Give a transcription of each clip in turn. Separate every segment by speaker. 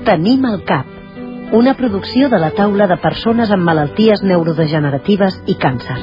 Speaker 1: Tenim al cap, una producció de la taula de persones amb malalties neurodegeneratives i càncer.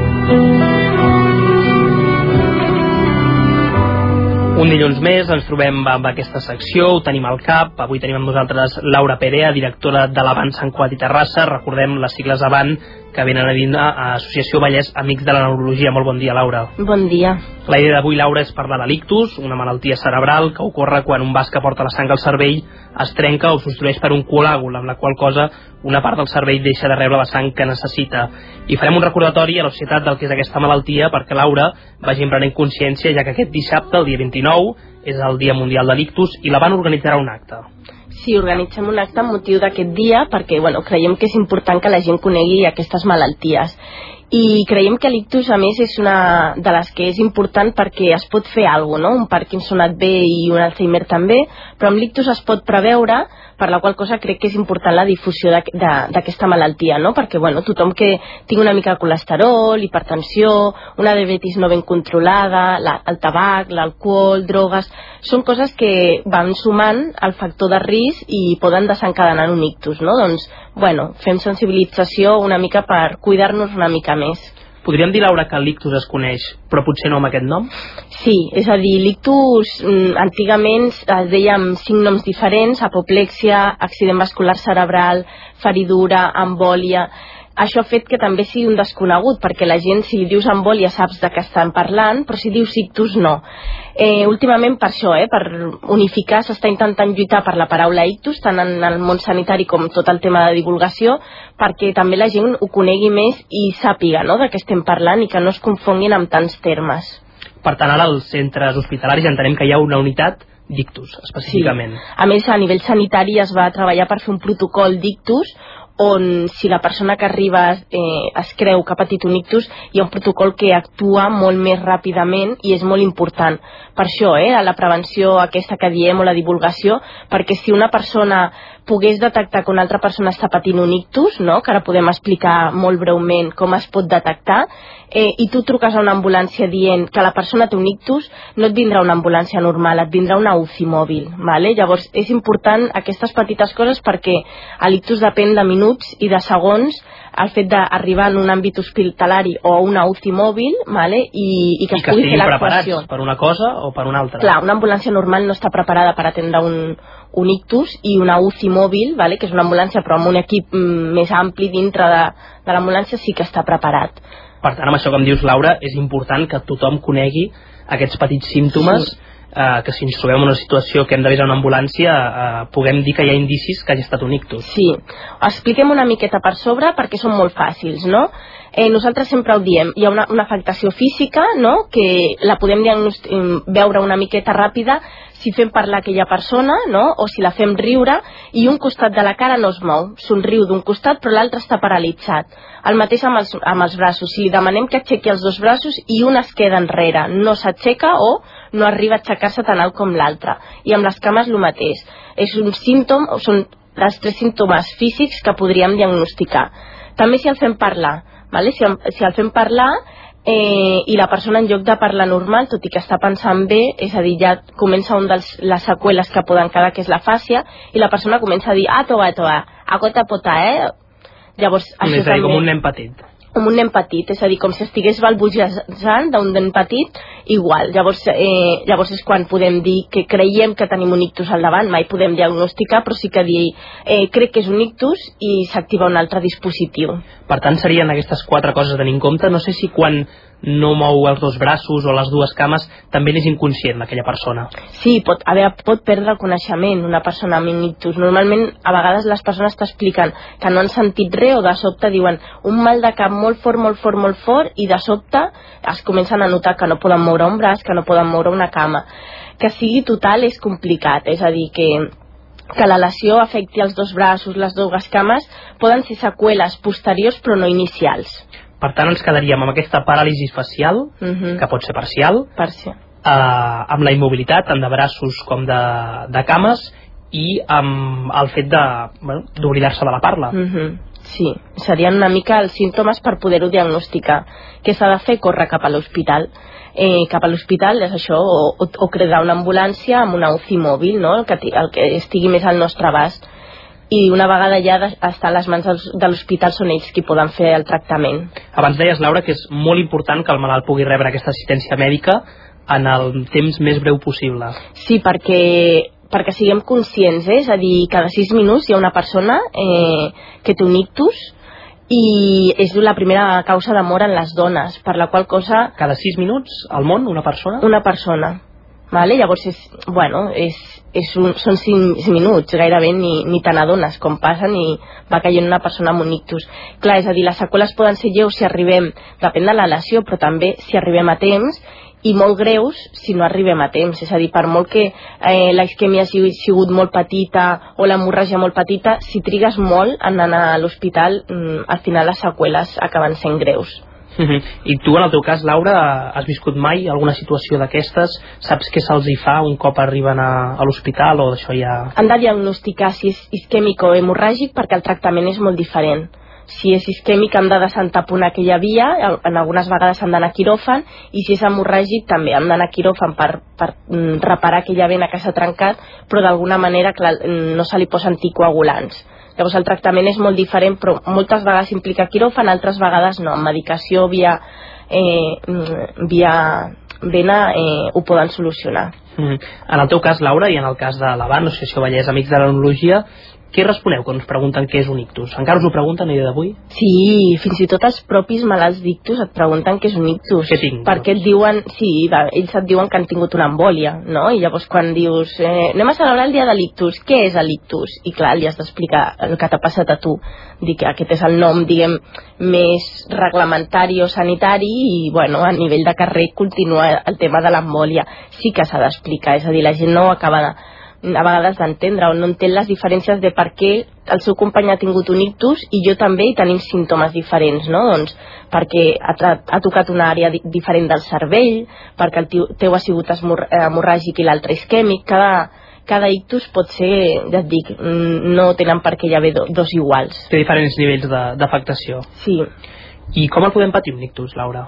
Speaker 2: Un dilluns més ens trobem amb aquesta secció, ho tenim al cap. Avui tenim amb nosaltres Laura Perea, directora de l'Avant Sant Cugat i Terrassa. Recordem les sigles Avant, que venen a dir a Associació Vallès Amics de la Neurologia. Molt bon dia, Laura.
Speaker 3: Bon dia.
Speaker 2: La idea d'avui, Laura, és parlar de l'ictus, una malaltia cerebral que ocorre quan un vas que porta la sang al cervell es trenca o substitueix per un coàgul, amb la qual cosa una part del cervell deixa de rebre la sang que necessita. I farem un recordatori a la societat del que és aquesta malaltia perquè, Laura, vagi prenent consciència, ja que aquest dissabte, el dia 29, és el Dia Mundial de l'Ictus i l'Avant organitzarà un acte.
Speaker 3: Sí, organitzem un acte amb motiu d'aquest dia perquè creiem que és important que la gent conegui aquestes malalties. I creiem que l'ictus, a més, és una de les que és important perquè es pot fer alguna cosa, no? Un Parkinson et ve i un Alzheimer també, però amb l'ictus es pot preveure, per la qual cosa crec que és important la difusió d'aquesta malaltia, no? Perquè tothom que tingui una mica de colesterol, hipertensió, una diabetis no ben controlada, el tabac, l'alcohol, drogues, són coses que van sumant al factor de risc i poden desencadenar un ictus, no? Doncs, fem sensibilització una mica per cuidar-nos una mica més.
Speaker 2: Podríem dir, Laura, que l'ictus es coneix, però potser no amb aquest nom?
Speaker 3: Sí, és a dir, l'ictus antigament es deia amb 5 noms diferents: apoplexia, accident vascular cerebral, feridura, embòlia. Això ha fet que també sigui un desconegut, perquè la gent, si li dius embòlia, saps de què estan parlant, però si dius ictus, no. Últimament, per això, per unificar, s'està intentant lluitar per la paraula ictus, tant en el món sanitari com tot el tema de divulgació, perquè també la gent ho conegui més i sàpiga, no?, de què estem parlant i que no es confonguin amb tants termes.
Speaker 2: Per tant, ara als centres hospitalaris entenem que hi ha una unitat d'ictus, específicament.
Speaker 3: Sí. A més, a nivell sanitari es va treballar per fer un protocol d'ictus on, si la persona que arriba es creu que ha patit un ictus, hi ha un protocol que actua molt més ràpidament i és molt important. Per això, la prevenció aquesta que diem o la divulgació, perquè si una persona pogués detectar que una altra persona està patint un ictus, no?, que ara podem explicar molt breument com es pot detectar, i tu truques a una ambulància dient que la persona té un ictus, no et vindrà una ambulància normal, et vindrà una UCI mòbil, ¿vale? Llavors és important aquestes petites coses perquè l'ictus depèn de minuts i de segons, el fet d'arribar en un àmbit hospitalari o a una UCI mòbil, ¿vale? I que es pugui fer l'actuació.
Speaker 2: Per una cosa o per una altra.
Speaker 3: Clar, una ambulància normal no està preparada per atendre un ictus, i una UCI mòbil, ¿vale?, que és una ambulància però amb un equip més ampli dintre de l'ambulància, sí que està preparat.
Speaker 2: Per tant, amb això que em dius, Laura, és important que tothom conegui aquests petits símptomes, sí, que si ens trobem en una situació que hem d'avisar una ambulància, puguem dir que hi ha indicis que hagi estat un ictus.
Speaker 3: Sí, expliquem una miqueta per sobre perquè són molt fàcils, no? Nosaltres sempre ho diem, hi ha una afectació física, no?, que la podem veure una miqueta ràpida si fem parlar aquella persona, no?, o si la fem riure i un costat de la cara no es mou, somriu d'un costat però l'altre està paralitzat. El mateix amb els braços, si li demanem que aixequi els dos braços i un es queda enrere, no s'aixeca o no arriba a aixecar-se tan alt com l'altre. I amb les cames el mateix. És un símptom, són els 3 símptomes físics que podríem diagnosticar. També si el fem parlar, ¿vale? Si el fem parlar i la persona, en lloc de parlar normal, tot i que està pensant bé, és a dir, ja comença una de les seqüeles que poden quedar, que és la fàscia, i la persona comença a dir toa, agota pota, Llavors, això
Speaker 2: també... com un nen petit.
Speaker 3: Com un nen petit, és a dir, com si estigués balbuejant d'un nen petit, igual. Llavors és quan podem dir que creiem que tenim un ictus al davant. Mai podem diagnosticar, però sí que dir crec que és un ictus i s'activa un altre dispositiu.
Speaker 2: Per tant, serien aquestes 4 coses a tenir en compte. No sé si quan no mou els 2 braços o les 2 cames també n'és inconscient d'aquella persona.
Speaker 3: Sí, pot perdre el coneixement una persona amb un ictus. Normalment, a vegades les persones t'expliquen que no han sentit res o de sobte diuen un mal de cap molt fort i de sobte es comencen a notar que no poden moure un braç, que no poden moure una cama. Que sigui total és complicat, és a dir, que la lesió afecti els 2 braços, les 2 cames, poden ser seqüeles posteriors però no inicials.
Speaker 2: Per tant, ens quedaríem amb aquesta paràlisi facial, que pot ser parcial, amb la immobilitat, tant de braços com de cames, i amb el fet d'oblidar-se de la parla.
Speaker 3: Sí, serien una mica els símptomes per poder-ho diagnosticar. Què s'ha de fer? Córrer cap a l'hospital. Cap a l'hospital és això, o cridar una ambulància amb una UCI mòbil, no?, el que estigui més al nostre abast. i una vegada ja està a les mans de l'hospital són ells qui poden fer el tractament.
Speaker 2: Abans deies, Laura, que és molt important que el malalt pugui rebre aquesta assistència mèdica en el temps més breu possible.
Speaker 3: Sí, perquè siguem conscients, és a dir, cada 6 minuts hi ha una persona que té un ictus i és la primera causa de mort en les dones, per la qual cosa...
Speaker 2: Cada 6 minuts al món, una persona?
Speaker 3: Una persona. Vale? Llavors són 5 minuts, gairebé ni te n'adones com passen i va caient una persona amb un ictus. Clar, és a dir, les seqüeles poden ser lleus si arribem, depèn de la lesió, però també si arribem a temps, i molt greus si no arribem a temps. És a dir, per molt que la isquèmia hagi sigut molt petita o l'hemorràgia molt petita, si trigues molt en anar a l'hospital, al final les seqüeles acaben sent greus.
Speaker 2: I tu, en el teu cas, Laura, has viscut mai alguna situació d'aquestes? Saps què se'ls hi fa un cop arriben a l'hospital o d'això ja...
Speaker 3: Han de diagnosticar si és isquèmic o hemorràgic perquè el tractament és molt diferent. Si és isquèmic han de desentaponar aquella via, en algunes vegades han d'anar a quiròfan, i si és hemorràgic també han d'anar a quiròfan per reparar aquella vena que s'ha trencat, però d'alguna manera clar, no se li posen anticoagulants. Llavors el tractament és molt diferent, però moltes vegades implica quiròfan, altres vegades no, amb medicació via vena ho poden solucionar.
Speaker 2: En el teu cas, Laura, i en el cas de l'Avant, Associació Vallès Amics de la Neurologia, què responeu quan us pregunten què és un ictus? Encara us ho pregunten a dia d'avui?
Speaker 3: Sí, fins i tot els propis malalts d'ictus et pregunten què és un ictus.
Speaker 2: Què tinc?
Speaker 3: Perquè et diuen, ells et diuen que han tingut una embòlia, no? I llavors quan dius, anem a celebrar el dia de l'ictus, què és l'ictus? I clar, li has d'explicar el que t'ha passat a tu. Dir que aquest és el nom, diguem, més reglamentari o sanitari i, bueno, a nivell de carrer continua el tema de l'embòlia. Sí que s'ha d'explicar, és a dir, la gent no acaba a vegades d'entendre o no entén les diferències de per què el seu company ha tingut un ictus i jo també i tenim símptomes diferents, no? Doncs perquè ha tocat una àrea diferent del cervell, perquè el teu ha sigut hemorràgic i l'altre isquèmic. Cada ictus pot ser, ja et dic, no tenen per què hi haver dos iguals.
Speaker 2: Té diferents nivells d'afectació.
Speaker 3: Sí.
Speaker 2: I com el podem patir un ictus, Laura?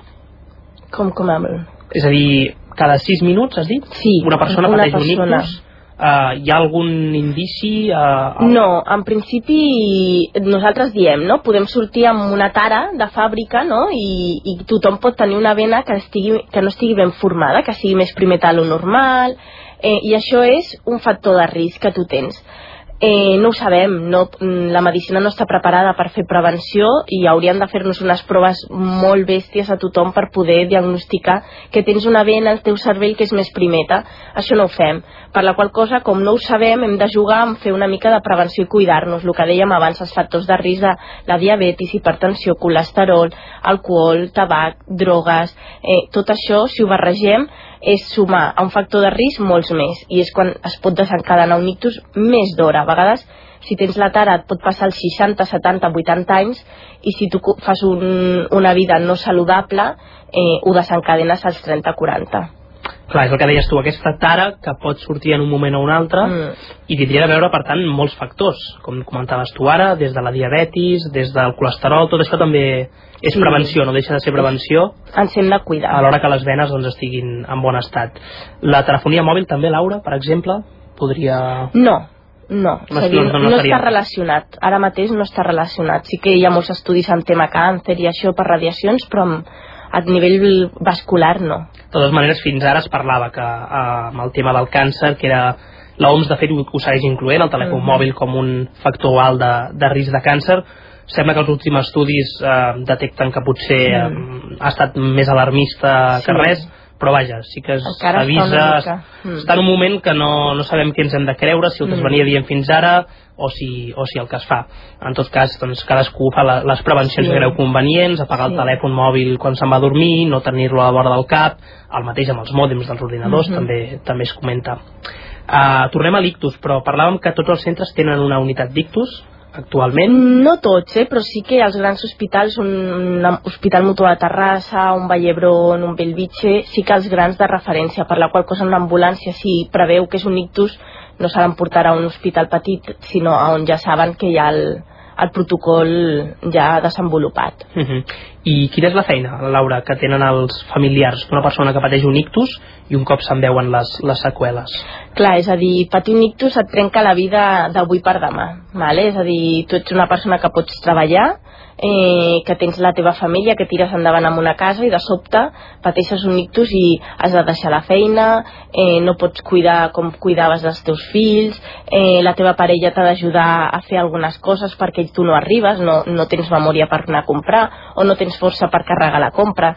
Speaker 3: Com
Speaker 2: És a dir, cada 6 minuts, has dit?
Speaker 3: Sí.
Speaker 2: Una persona pateix un ictus? Hi ha algun indici?
Speaker 3: No, en principi nosaltres diem, no? Podem sortir amb una tara de fàbrica, no? I tothom pot tenir una vena que no estigui ben formada, que sigui més primer de lo normal, i això és un factor de risc que tu tens. No ho sabem, la medicina no està preparada per fer prevenció i haurien de fer-nos unes proves molt bèsties a tothom per poder diagnosticar que tens una vena al teu cervell que és més primeta. Això no ho fem, per la qual cosa, com no ho sabem, hem de jugar a fer una mica de prevenció i cuidar-nos, el que dèiem abans, els factors de risc de la diabetis, hipertensió, colesterol, alcohol, tabac, drogues, tot això, si ho barregem, és sumar a un factor de risc molts més, i és quan es pot desencadenar un ictus més d'hora. A vegades, si tens la tara, et pot passar als 60, 70, 80 anys, i si tu fas una vida no saludable, ho desencadenes als 30, 40.
Speaker 2: Clar, és el que deies tu, aquesta tara que pot sortir en un moment o un altre i tindria de veure, per tant, molts factors, com comentaves tu ara, des de la diabetis, des del colesterol, tot això també és prevenció, no deixa de ser prevenció.
Speaker 3: Ens hem de cuidar.
Speaker 2: A l'hora que les venes estiguin en bon estat. La telefonia mòbil també, Laura, per exemple, podria...
Speaker 3: No està relacionat. Ara mateix no està relacionat. Sí que hi ha molts estudis en tema càncer i això per radiacions, però a nivell vascular no.
Speaker 2: De totes maneres, fins ara es parlava que amb el tema del càncer, que era l'OMS de fet ho segueix incloent, el telèfon mòbil com un factor alt de risc de càncer. Sembla que els últims estudis detecten que potser ha estat més alarmista que res, però vaja, sí que s'avisa. Està en un moment que no sabem què ens hem de creure, si el que es venia dient fins ara o si el que es fa. En tot cas, doncs, cadascú fa les prevencions que creu convenients, apagar el telèfon mòbil quan se'n va a dormir, no tenir-lo a la vora del cap, el mateix amb els mòdems dels ordinadors, també es comenta. Tornem a l'ictus, però parlàvem que tots els centres tenen una unitat d'ictus actualment?
Speaker 3: No tots, però sí que els grans hospitals, un Hospital Mutua de Terrassa, un Vall d'Hebron, un Bellvitge, sí que els grans de referència, per la qual cosa una ambulància, si preveu que és un ictus, no s'ha d'emportar a un hospital petit, sinó a on ja saben que hi ha el protocol ja desenvolupat.
Speaker 2: I quina és la feina, Laura, que tenen els familiars d'una persona que pateix un ictus i un cop se'n veuen les seqüeles?
Speaker 3: Clar, és a dir, patir un ictus et trenca la vida d'avui per demà, vale? És a dir, tu ets una persona que pots treballar, que tens la teva família, que tires endavant amb una casa i de sobte pateixes un ictus i has de deixar la feina, no pots cuidar com cuidaves dels teus fills, la teva parella t'ha d'ajudar a fer algunes coses perquè tu no arribes, no tens memòria per anar a comprar o no tens força per carregar la compra.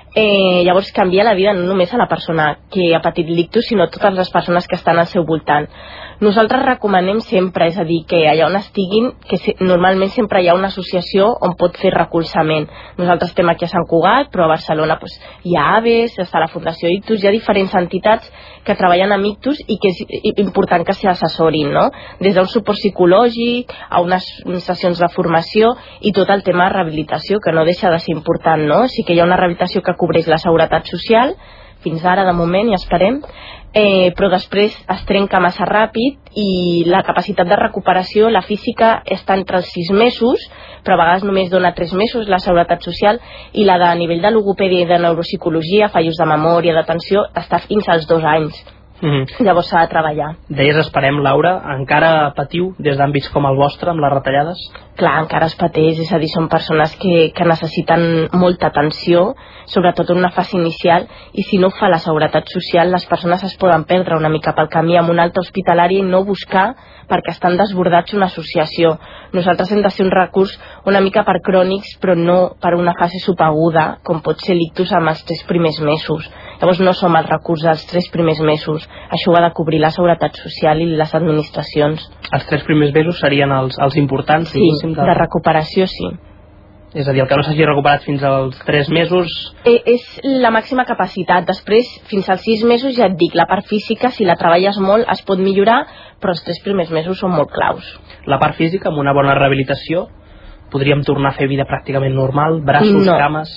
Speaker 3: Llavors canvia la vida no només a la persona que ha patit l'ictus, sinó a totes les persones que estan al seu voltant. Nosaltres recomanem sempre, és a dir, que allà on estiguin, que normalment sempre hi ha una associació on pot fer recolzament. Nosaltres estem aquí a Sant Cugat, però a Barcelona hi ha AVES, està la Fundació Ictus, hi ha diferents entitats que treballen amb ictus i que és important que s'assessorin, no? Des d'un suport psicològic a unes sessions de formació i tot el tema de rehabilitació, que no deixa de ser important, no? Sí que hi ha una rehabilitació que cobreix la Seguretat Social, fins ara de moment, i esperem, però després es trenca massa ràpid i la capacitat de recuperació, la física, està entre els 6 mesos, però a vegades només dona 3 mesos la Seguretat Social, i la de nivell de logopèdia i de neuropsicologia, fallos de memòria, d'atenció, està fins als 2 anys. Llavors s'ha de treballar.
Speaker 2: Deies esperem, Laura, encara patiu des d'àmbits com el vostre amb les retallades?
Speaker 3: Clar, encara es pateix, és a dir, són persones que necessiten molta atenció, sobretot en una fase inicial, i si no ho fa la Seguretat Social, les persones es poden perdre una mica pel camí amb un alta hospitalari i no buscar perquè estan desbordats una associació. Nosaltres hem de ser un recurs una mica per crònics, però no per una fase subaguda, com pot ser l'ictus amb els 3 primers mesos. Llavors no som el recurs dels 3 primers mesos. Això ho ha de cobrir la Seguretat Social i les administracions.
Speaker 2: Els 3 primers mesos serien els importants?
Speaker 3: Sí, de recuperació, sí.
Speaker 2: És a dir, el que no s'hagi recuperat fins als 3 mesos...
Speaker 3: És la màxima capacitat. Després, fins als 6 mesos, ja et dic, la part física, si la treballes molt, es pot millorar, però els 3 primers mesos són molt claus.
Speaker 2: La part física, amb una bona rehabilitació, podríem tornar a fer vida pràcticament normal, braços, cames...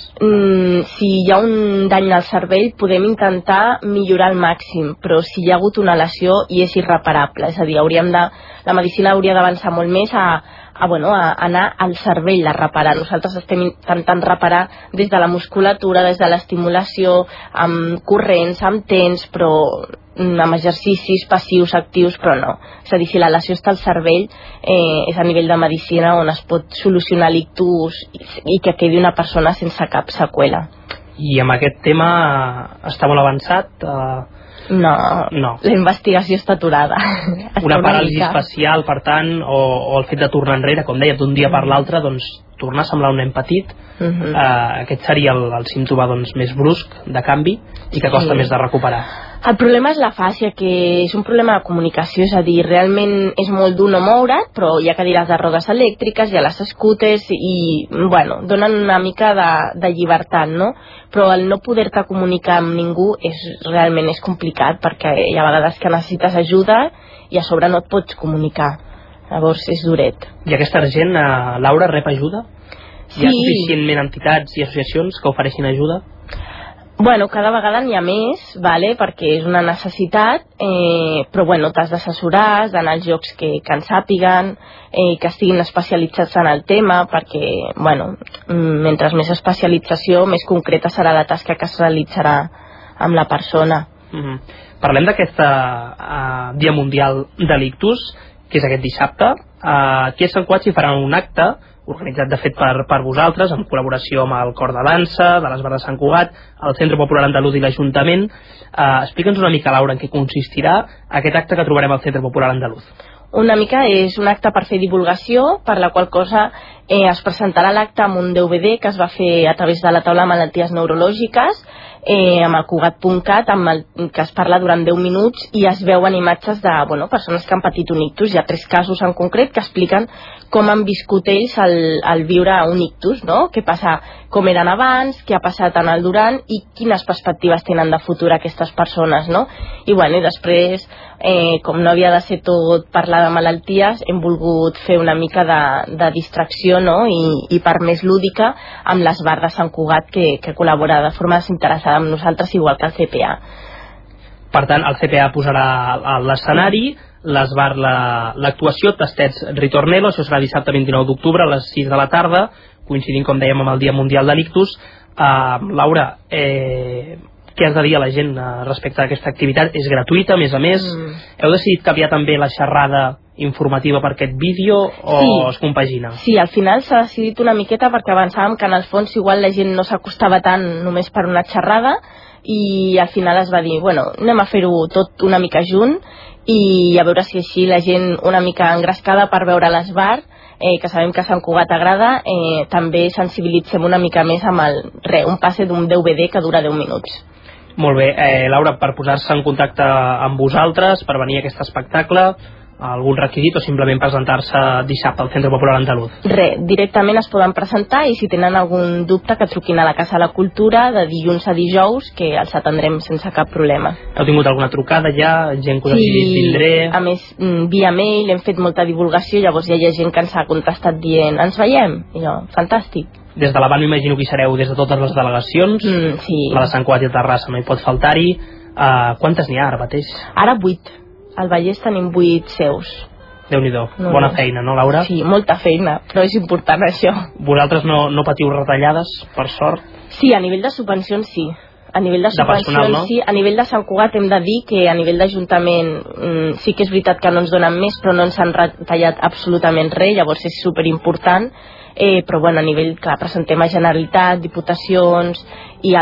Speaker 3: Si hi ha un dany al cervell podem intentar millorar al màxim, però si hi ha hagut una lesió i és irreparable, és a dir, la medicina hauria d'avançar molt més a anar al cervell a reparar. Nosaltres estem intentant reparar des de la musculatura, des de l'estimulació, amb corrents, amb tens, però amb exercicis passius, actius, però no. És a dir, si la lesió està al cervell, és a nivell de medicina on es pot solucionar l'ictus i que quedi una persona sense cap seqüela.
Speaker 2: I amb aquest tema està molt avançat?
Speaker 3: No, la investigació està aturada.
Speaker 2: Una paràlisi facial, per tant, o el fet de tornar enrere, com deia, d'un dia per l'altre, doncs tornar a semblar un nen petit, aquest seria el símptoma més brusc de canvi i que costa més de recuperar.
Speaker 3: El problema és la fàscia, que és un problema de comunicació, és a dir, realment és molt dur no moure't, però hi ha cadires de rodes elèctriques, hi ha les scooters i, donen una mica de llibertat, no? Però el no poder-te comunicar amb ningú realment és complicat, perquè hi ha vegades que necessites ajuda i a sobre no et pots comunicar. Llavors és duret.
Speaker 2: I aquesta gent, Laura, rep ajuda?
Speaker 3: Sí.
Speaker 2: Hi ha suficientment entitats i associacions que ofereixin ajuda?
Speaker 3: Cada vegada n'hi ha més, perquè és una necessitat, però t'has d'assessorar, has d'anar als llocs que en sàpiguen, que estiguin especialitzats en el tema, perquè, mentre més especialització, més concreta serà la tasca que es realitzarà amb la persona.
Speaker 2: Parlem d'aquest Dia Mundial de l'Ictus, que és aquest dissabte. Aquí a Sant Cugat s'hi farà un acte organitzat de fet per vosaltres, en col·laboració amb el Cor de Dansa, de l'Esbar de Sant Cugat, el Centre Popular Andalús i l'Ajuntament. Explica'ns una mica, Laura, en què consistirà aquest acte que trobarem al Centre Popular Andalús.
Speaker 3: Una mica és un acte per fer divulgació, per la qual cosa es presentarà l'acte amb un DVD que es va fer a través de la taula de malalties neurològiques, amb el Cugat.cat, que es parla durant 10 minuts i es veuen imatges de persones que han patit un ictus. Hi ha 3 casos en concret que expliquen com han viscut ells al viure un ictus, no? Què passa, com eren abans, què ha passat en el durant i quines perspectives tenen de futur aquestes persones, no? I després, com no havia de ser tot parlar de malalties, hem volgut fer una mica de distracció, no? I part més lúdica amb l'Esbar de Sant Cugat, que col·labora de forma desinteressada amb nosaltres, igual que el CPA.
Speaker 2: Per tant, el CPA posarà l'escenari, l'Esbar l'actuació, Tastets Ritornello, això serà dissabte 29 d'octubre a les 6 de la tarda, coincidint, com dèiem, amb el Dia Mundial de l'Ictus. Laura, què has de dir a la gent respecte a aquesta activitat? És gratuïta, a més? Heu decidit canviar també la xerrada informativa per aquest vídeo o es compagina?
Speaker 3: Sí, al final s'ha decidit una miqueta perquè avançàvem que en el fons igual la gent no s'acostava tant només per una xerrada, i al final es va dir, bueno, anem a fer-ho tot una mica junt i a veure si així la gent una mica engrescada per veure l'Esbar, que sabem que a Sant Cugat agrada, també sensibilitzem una mica més amb un passe d'un DVD que dura 10 minuts.
Speaker 2: Molt bé, Laura, per posar-se en contacte amb vosaltres, per venir a aquest espectacle, algun requisit o simplement presentar-se dissabte al Centre Popular Andaluz?
Speaker 3: Directament es poden presentar, i si tenen algun dubte que truquin a la Casa de la Cultura de dilluns a dijous, que els atendrem sense cap problema.
Speaker 2: Heu tingut alguna trucada ja? Gent que us ha dit vindré?
Speaker 3: A més, via mail hem fet molta divulgació, llavors ja hi ha gent que ens ha contestat dient ens veiem, i jo, fantàstic.
Speaker 2: Des de l'Havana m'imagino que hi sereu des de totes les delegacions.
Speaker 3: Sí.
Speaker 2: La de Sant Cugat i Terrassa no hi pot faltar-hi. Quantes n'hi ha ara mateix?
Speaker 3: Ara 8. Al Vallès tenim 8 seus.
Speaker 2: Déu-n'hi-do. Bona feina, no, Laura?
Speaker 3: Sí, molta feina, però és important això.
Speaker 2: Vosaltres no patiu retallades, per sort?
Speaker 3: Sí, a nivell de subvencions sí. A nivell de subvencions
Speaker 2: personal, no?
Speaker 3: sí. A nivell de Sant Cugat hem de dir que a nivell d'Ajuntament sí que és veritat que no ens donen més, però no ens han retallat absolutament res, llavors és superimportant. Però bueno, a nivell que presentem a Generalitat, Diputacions i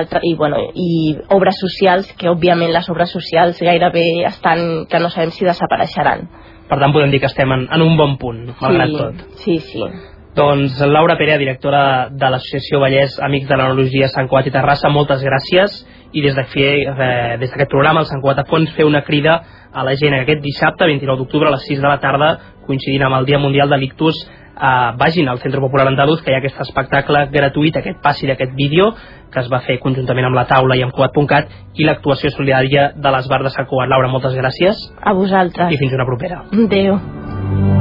Speaker 3: obres socials, que òbviament les obres socials gairebé estan, que no sabem si desapareixeran.
Speaker 2: Per tant podem dir que estem en un bon punt, malgrat tot.
Speaker 3: Sí.
Speaker 2: Doncs Laura Perea, directora de l'Associació Vallès Amics de l'Enologia Sant Cugat i Terrassa, moltes gràcies, i des d'aquest programa, el Sant Cugat a Fons, fer una crida a la gent aquest dissabte, 29 d'octubre a les 6 de la tarda, coincidint amb el Dia Mundial de l'Ictus, vagin al Centre Popular Andaluz, que hi ha aquest espectacle gratuït, aquest passi d'aquest vídeo que es va fer conjuntament amb la taula i amb Cugat.cat, i l'actuació solidària de l'Esbar de Sant Cugat. Laura, moltes gràcies.
Speaker 3: A vosaltres.
Speaker 2: I fins una propera.
Speaker 3: Adéu.